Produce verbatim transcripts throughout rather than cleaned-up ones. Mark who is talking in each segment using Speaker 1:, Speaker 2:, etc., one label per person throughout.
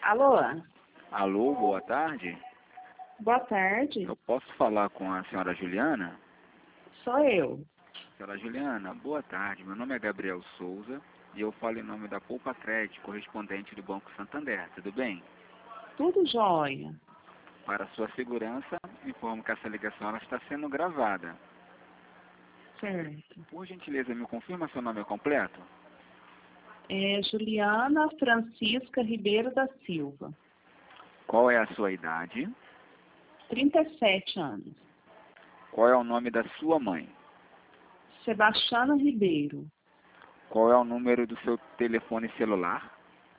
Speaker 1: Alô?
Speaker 2: Alô, boa tarde.
Speaker 1: Boa tarde.
Speaker 2: Eu posso falar com a senhora Juliana?
Speaker 1: Sou eu.
Speaker 2: Senhora Juliana, boa tarde. Meu nome é Gabriel Souza e eu falo em nome da Poupa Crédito, correspondente do Banco Santander. Tudo bem?
Speaker 1: Tudo jóia.
Speaker 2: Para sua segurança, informo que essa ligação ela está sendo gravada.
Speaker 1: Certo.
Speaker 2: Por gentileza, me confirma seu nome completo?
Speaker 1: É Juliana Francisca Ribeiro da Silva.
Speaker 2: Qual é a sua idade?
Speaker 1: trinta e sete anos.
Speaker 2: Qual é o nome da sua mãe?
Speaker 1: Sebastiana Ribeiro.
Speaker 2: Qual é o número do seu telefone celular?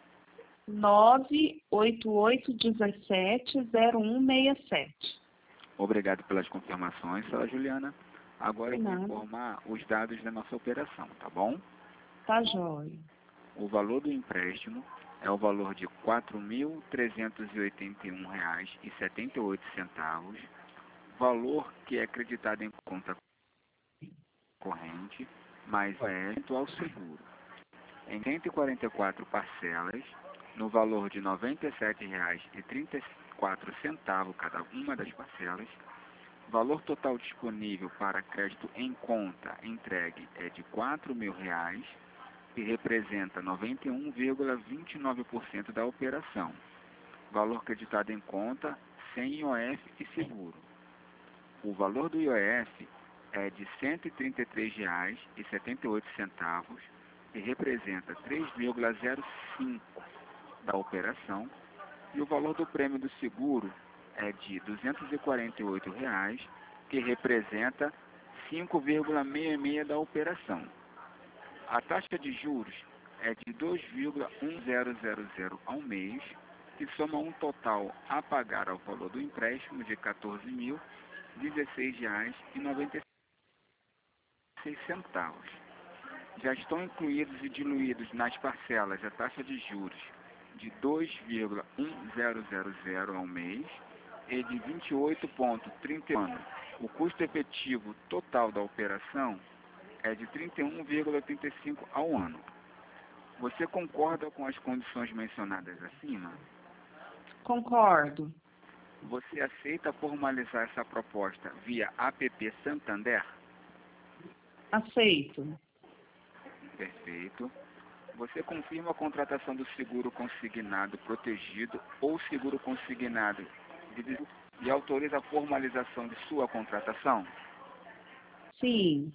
Speaker 1: nove oito oito um sete zero um seis sete.
Speaker 2: Obrigado pelas confirmações, senhora Juliana. Agora eu vou
Speaker 1: Nada.
Speaker 2: informar os dados da nossa operação, tá bom?
Speaker 1: Tá jóia.
Speaker 2: O valor do empréstimo é o valor de quatro mil trezentos e oitenta e um reais e setenta e oito centavos, valor que é acreditado em conta corrente, mais é ao seguro, em cento e quarenta e quatro parcelas, no valor de noventa e sete reais e trinta e quatro centavos cada uma das parcelas. Valor total disponível para crédito em conta entregue é de quatro mil reais, que representa noventa e um vírgula vinte e nove por cento da operação. Valor creditado em conta sem I O F e seguro. O valor do I O F é de cento e trinta e três reais e setenta e oito centavos, que representa três vírgula zero cinco por cento da operação. E o valor do prêmio do seguro é de duzentos e quarenta e oito reais, que representa cinco vírgula sessenta e seis da operação. A taxa de juros é de dois vírgula dezesseis ao mês, que soma um total a pagar ao valor do empréstimo de quatorze mil dezesseis reais e noventa e seis centavos. Já estão incluídos e diluídos nas parcelas a taxa de juros de dois vírgula dezesseis ao mês e de vinte e oito vírgula trinta ano. O custo efetivo total da operação é de trinta e um vírgula trinta e cinco ao ano. Você concorda com as condições mencionadas acima?
Speaker 1: Concordo.
Speaker 2: Você aceita formalizar essa proposta via app Santander?
Speaker 1: Aceito.
Speaker 2: Perfeito. Você confirma a contratação do seguro consignado protegido ou seguro consignado de, e autoriza a formalização de sua contratação?
Speaker 1: Sim.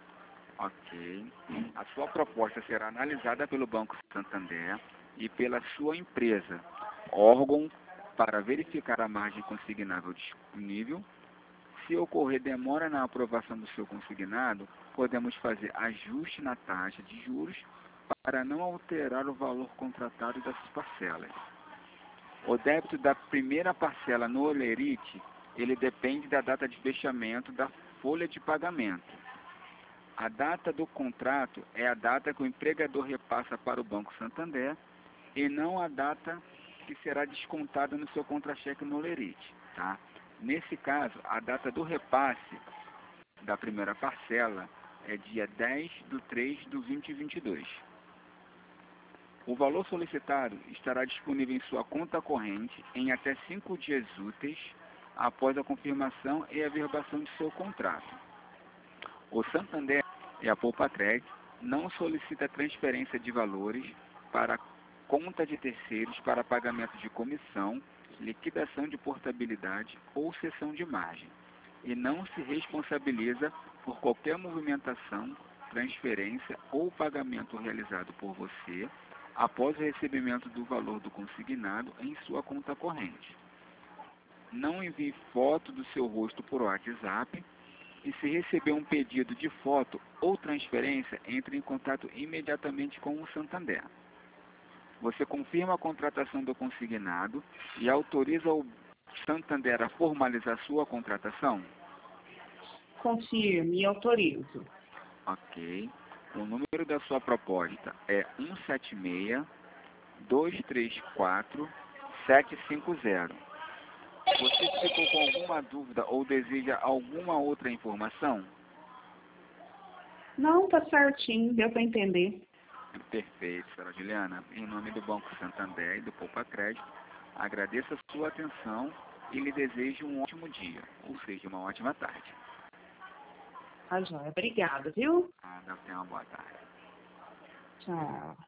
Speaker 2: Ok. A sua proposta será analisada pelo Banco Santander e pela sua empresa, órgão para verificar a margem consignável disponível. Se ocorrer demora na aprovação do seu consignado, podemos fazer ajuste na taxa de juros para não alterar o valor contratado das parcelas. O débito da primeira parcela no Olerite, ele depende da data de fechamento da folha de pagamento. A data do contrato é a data que o empregador repassa para o Banco Santander e não a data que será descontada no seu contra-cheque no Olerite, tá? Nesse caso, a data do repasse da primeira parcela é dia dez de três de dois mil e vinte e dois. O valor solicitado estará disponível em sua conta corrente em até cinco dias úteis após a confirmação e averbação de seu contrato. O Santander e a Poupa Crédito não solicita transferência de valores para conta de terceiros para pagamento de comissão, liquidação de portabilidade ou cessão de margem, e não se responsabiliza por qualquer movimentação, transferência ou pagamento realizado por você após o recebimento do valor do consignado em sua conta corrente. Não envie foto do seu rosto por WhatsApp e, se receber um pedido de foto ou transferência, entre em contato imediatamente com o Santander. Você confirma a contratação do consignado e autoriza o Santander a formalizar sua contratação?
Speaker 1: Confirme e autorizo.
Speaker 2: Ok. O número da sua proposta é um sete seis, dois três quatro, sete cinco zero. Você ficou com alguma dúvida ou deseja alguma outra informação?
Speaker 1: Não, tá certinho, deu para entender.
Speaker 2: Perfeito, senhora Juliana. Em nome do Banco Santander e do Poupa Crédito, agradeço a sua atenção e lhe desejo um ótimo dia, ou seja, uma ótima tarde.
Speaker 1: Tá joia. Obrigada, viu?
Speaker 2: Ah, tenha uma boa tarde.
Speaker 1: Tchau.